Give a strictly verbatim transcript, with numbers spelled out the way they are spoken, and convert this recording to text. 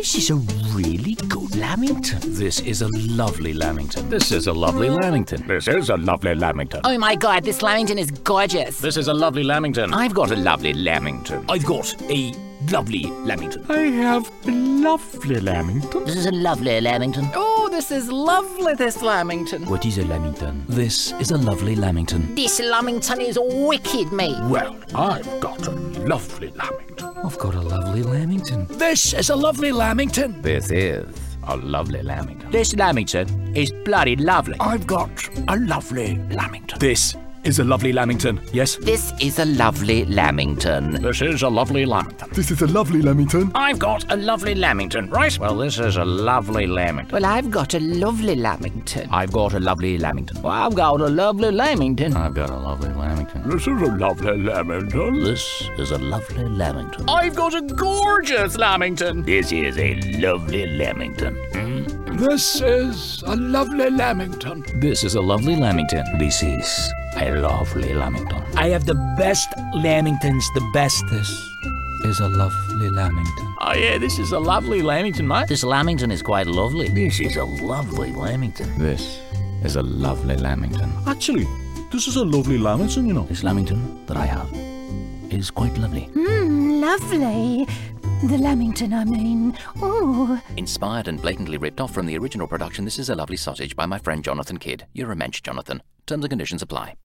This is a really good lamington. This is a lovely lamington. This is a lovely lamington. This is a lovely lamington. Oh my god, this lamington is gorgeous. This is a lovely lamington. I've got a lovely lamington. I've got a lovely lamington. I have a lovely lamington. This is a lovely lamington. Oh, this is lovely, this lamington. What is a lamington? This is a lovely lamington. This lamington is wicked, mate. Well, I've got a lovely lamington. I've got a lovely lamington. This is a lovely lamington. This is a lovely lamington. This lamington is bloody lovely. I've got a lovely lamington. This is a lovely lamington. Yes? This is a lovely lamington. This is a lovely lamington. This is a lovely lamington. I've got a lovely lamington, right? Well, this is a lovely lamington. Well, I've got a lovely lamington. I've got a lovely lamington. Well, I've got a lovely lamington. I've got a lovely lamington. This is a lovely lamington. This is a lovely lamington. I've got a gorgeous lamington. This is a lovely lamington. Mm. This is a lovely lamington. This is a lovely lamington. This is a lovely lamington. I have the best lamingtons, the best. This is a lovely lamington. Oh yeah, this is a lovely lamington, mate. This lamington is quite lovely. This is a lovely lamington. This is a lovely lamington. Actually, this is a lovely lamington, you know. This lamington that I have is quite lovely. Mmm, lovely. The lamington, I mean. Ooh. Inspired and blatantly ripped off from the original production This Is a Lovely Sausage by my friend Jonathan Kidd. You're a mensch, Jonathan. Terms and conditions apply.